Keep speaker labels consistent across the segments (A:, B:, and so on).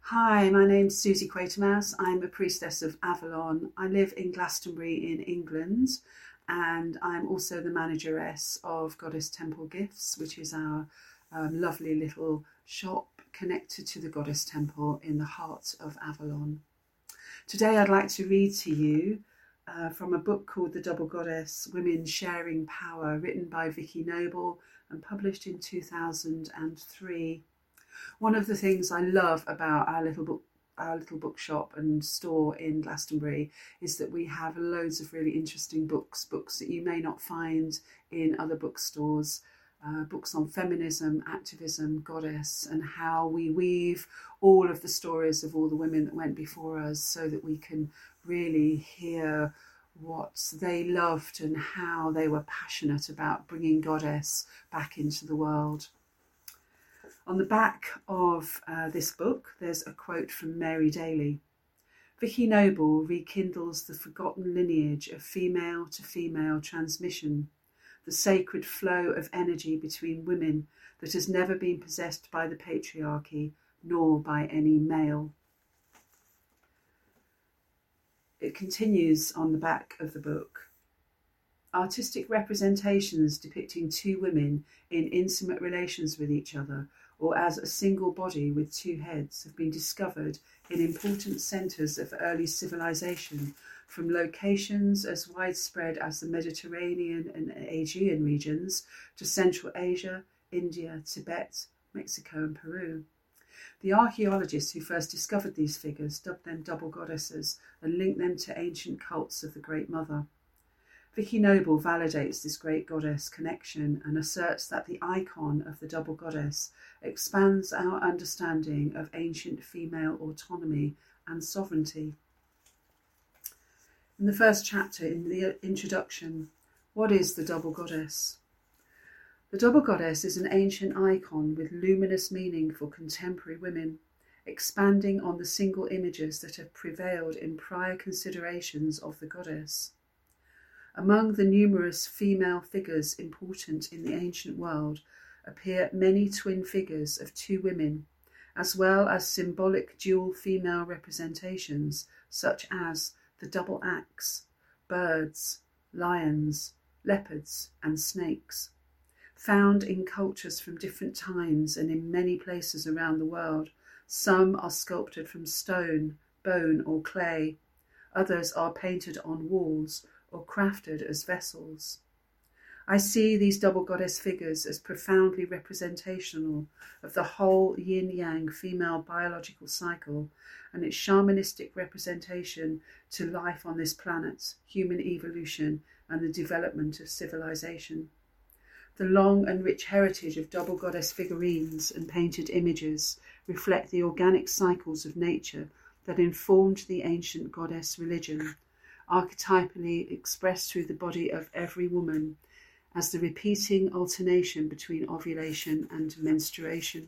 A: Hi, my name's Susie Quatermass. I'm a priestess of Avalon. I live in Glastonbury in England, and I'm also the manageress of Goddess Temple Gifts, which is our lovely little shop connected to the Goddess Temple in the heart of Avalon. Today I'd like to read to you from a book called The Double Goddess, Women Sharing Power, written by Vicky Noble and published in 2003. One of the things I love about our little bookshop and store in Glastonbury is that we have loads of really interesting books that you may not find in other bookstores. Books on feminism, activism, goddess, and how we weave all of the stories of all the women that went before us so that we can really hear what they loved and how they were passionate about bringing goddess back into the world. On the back of this book, there's a quote from Mary Daly. Vicky Noble rekindles the forgotten lineage of female to female transmission, the sacred flow of energy between women that has never been possessed by the patriarchy nor by any male. It continues on the back of the book. Artistic representations depicting two women in intimate relations with each other or as a single body with two heads have been discovered in important centres of early civilization, from locations as widespread as the Mediterranean and Aegean regions to Central Asia, India, Tibet, Mexico and Peru. The archaeologists who first discovered these figures dubbed them double goddesses and linked them to ancient cults of the Great Mother. Vicky Noble validates this great goddess connection and asserts that the icon of the double goddess expands our understanding of ancient female autonomy and sovereignty. In the first chapter, in the introduction, what is the double goddess? The double goddess is an ancient icon with luminous meaning for contemporary women, expanding on the single images that have prevailed in prior considerations of the goddess. Among the numerous female figures important in the ancient world appear many twin figures of two women, as well as symbolic dual female representations such as the double axe, birds, lions, leopards and snakes. Found in cultures from different times and in many places around the world, some are sculpted from stone, bone or clay, others are painted on walls or crafted as vessels. I see these double goddess figures as profoundly representational of the whole yin-yang female biological cycle and its shamanistic representation to life on this planet, human evolution and the development of civilization. The long and rich heritage of double goddess figurines and painted images reflect the organic cycles of nature that informed the ancient goddess religion, archetypally expressed through the body of every woman as the repeating alternation between ovulation and menstruation.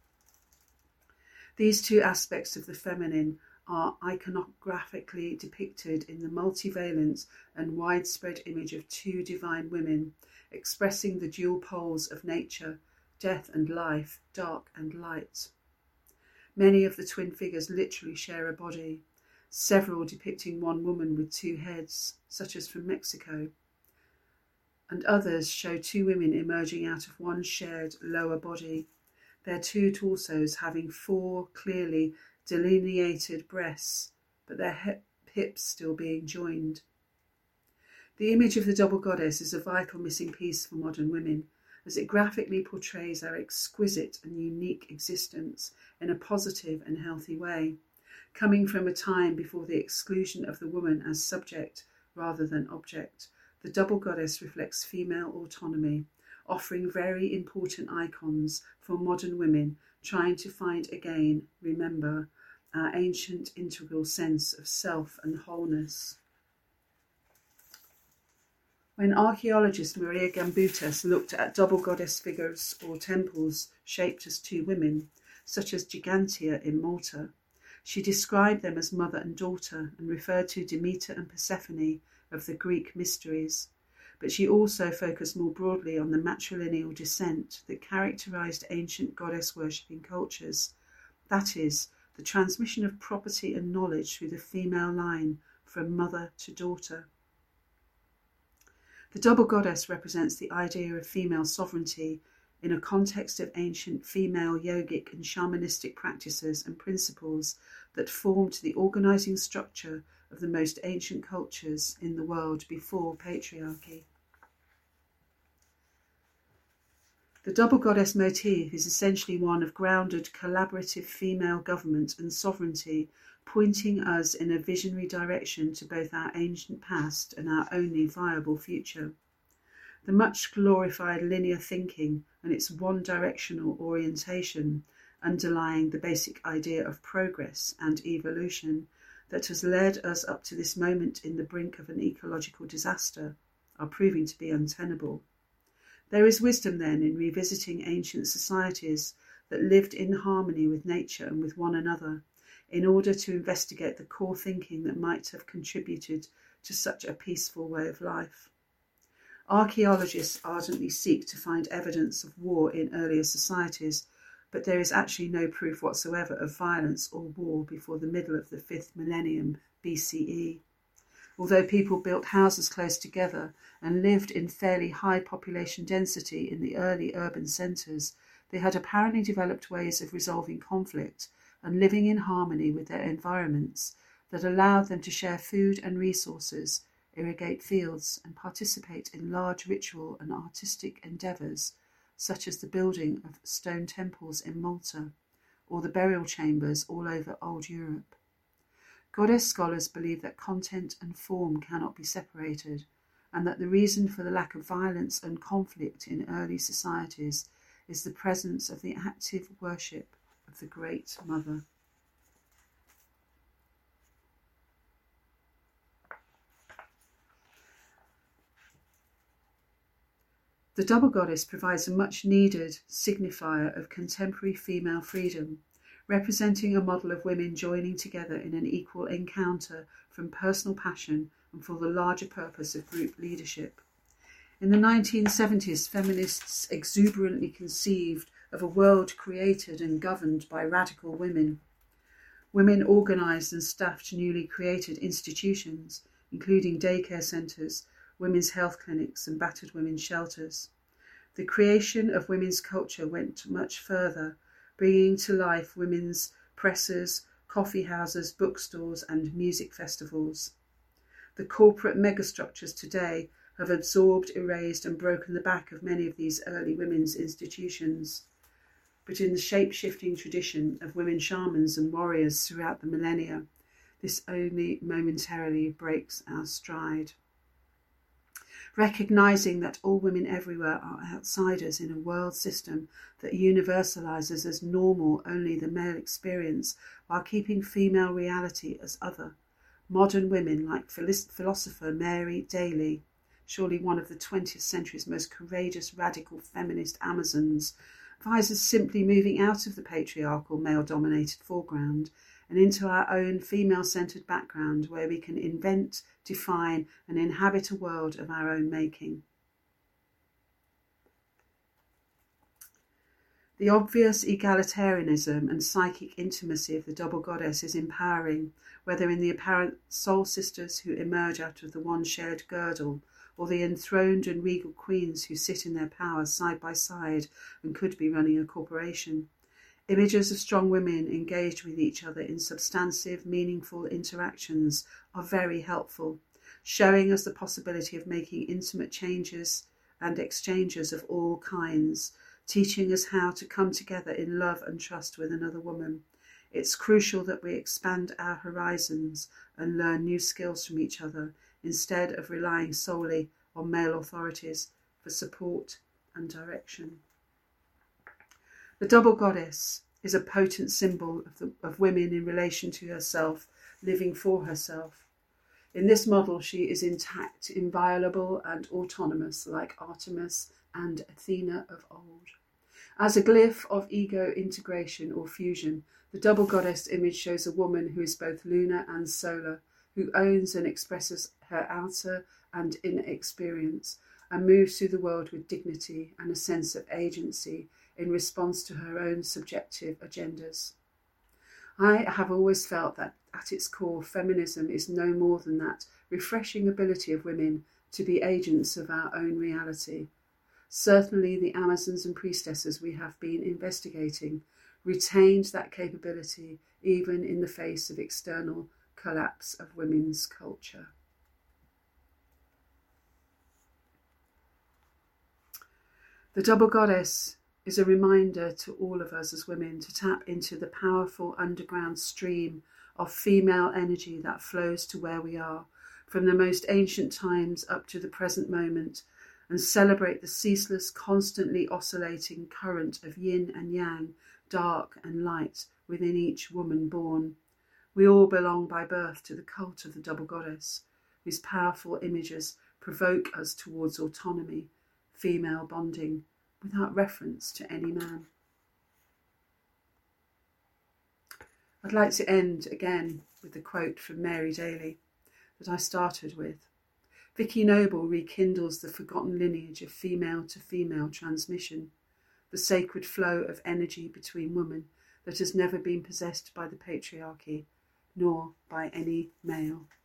A: These two aspects of the feminine are iconographically depicted in the multivalent and widespread image of two divine women, expressing the dual poles of nature, death and life, dark and light. Many of the twin figures literally share a body, several depicting one woman with two heads, such as from Mexico, and others show two women emerging out of one shared lower body, their two torsos having four clearly delineated breasts, but their hips still being joined. The image of the double goddess is a vital missing piece for modern women, as it graphically portrays our exquisite and unique existence in a positive and healthy way, coming from a time before the exclusion of the woman as subject rather than object. The double goddess reflects female autonomy, offering very important icons for modern women trying to find again, remember, our ancient integral sense of self and wholeness. When archaeologist Maria Gamboutas looked at double goddess figures or temples shaped as two women, such as Gigantia in Malta, she described them as mother and daughter and referred to Demeter and Persephone of the Greek mysteries. But she also focused more broadly on the matrilineal descent that characterised ancient goddess worshipping cultures, that is, the transmission of property and knowledge through the female line from mother to daughter. The double goddess represents the idea of female sovereignty in a context of ancient female yogic and shamanistic practices and principles that formed the organising structure of the most ancient cultures in the world before patriarchy. The double goddess motif is essentially one of grounded collaborative female government and sovereignty, pointing us in a visionary direction to both our ancient past and our only viable future. The much glorified linear thinking and its one-directional orientation underlying the basic idea of progress and evolution that has led us up to this moment in the brink of an ecological disaster are proving to be untenable. There is wisdom then in revisiting ancient societies that lived in harmony with nature and with one another in order to investigate the core thinking that might have contributed to such a peaceful way of life. Archaeologists ardently seek to find evidence of war in earlier societies, but there is actually no proof whatsoever of violence or war before the middle of the 5th millennium BCE. Although people built houses close together and lived in fairly high population density in the early urban centres, they had apparently developed ways of resolving conflict and living in harmony with their environments that allowed them to share food and resources, irrigate fields, and participate in large ritual and artistic endeavours, such as the building of stone temples in Malta or the burial chambers all over old Europe. Goddess scholars believe that content and form cannot be separated, and that the reason for the lack of violence and conflict in early societies is the presence of the active worship of the Great Mother. The double goddess provides a much-needed signifier of contemporary female freedom, representing a model of women joining together in an equal encounter from personal passion and for the larger purpose of group leadership. In the 1970s, feminists exuberantly conceived of a world created and governed by radical women. Women organised and staffed newly created institutions, including daycare centres, women's health clinics and battered women's shelters. The creation of women's culture went much further, bringing to life women's presses, coffee houses, bookstores and music festivals. The corporate megastructures today have absorbed, erased and broken the back of many of these early women's institutions. But in the shape-shifting tradition of women shamans and warriors throughout the millennia, this only momentarily breaks our stride. Recognising that all women everywhere are outsiders in a world system that universalises as normal only the male experience while keeping female reality as other, modern women like philosopher Mary Daly, surely one of the 20th century's most courageous radical feminist Amazons, advises simply moving out of the patriarchal male-dominated foreground and into our own female-centred background where we can invent, define and inhabit a world of our own making. The obvious egalitarianism and psychic intimacy of the double goddess is empowering, whether in the apparent soul sisters who emerge out of the one shared girdle, or the enthroned and regal queens who sit in their power side by side and could be running a corporation. Images of strong women engaged with each other in substantive, meaningful interactions are very helpful, showing us the possibility of making intimate changes and exchanges of all kinds, teaching us how to come together in love and trust with another woman. It's crucial that we expand our horizons and learn new skills from each other instead of relying solely on male authorities for support and direction. The double goddess is a potent symbol of women in relation to herself, living for herself. In this model, she is intact, inviolable and autonomous, like Artemis and Athena of old. As a glyph of ego integration or fusion, the double goddess image shows a woman who is both lunar and solar, who owns and expresses her outer and inner experience, and moves through the world with dignity and a sense of agency in response to her own subjective agendas. I have always felt that at its core, feminism is no more than that refreshing ability of women to be agents of our own reality. Certainly the Amazons and priestesses we have been investigating retained that capability even in the face of external collapse of women's culture. The double goddess is a reminder to all of us as women to tap into the powerful underground stream of female energy that flows to where we are, from the most ancient times up to the present moment, and celebrate the ceaseless, constantly oscillating current of yin and yang, dark and light within each woman born. We all belong by birth to the cult of the double goddess, whose powerful images provoke us towards autonomy, female bonding, without reference to any man. I'd like to end again with the quote from Mary Daly that I started with. Vicky Noble rekindles the forgotten lineage of female to female transmission, the sacred flow of energy between women that has never been possessed by the patriarchy, nor by any male.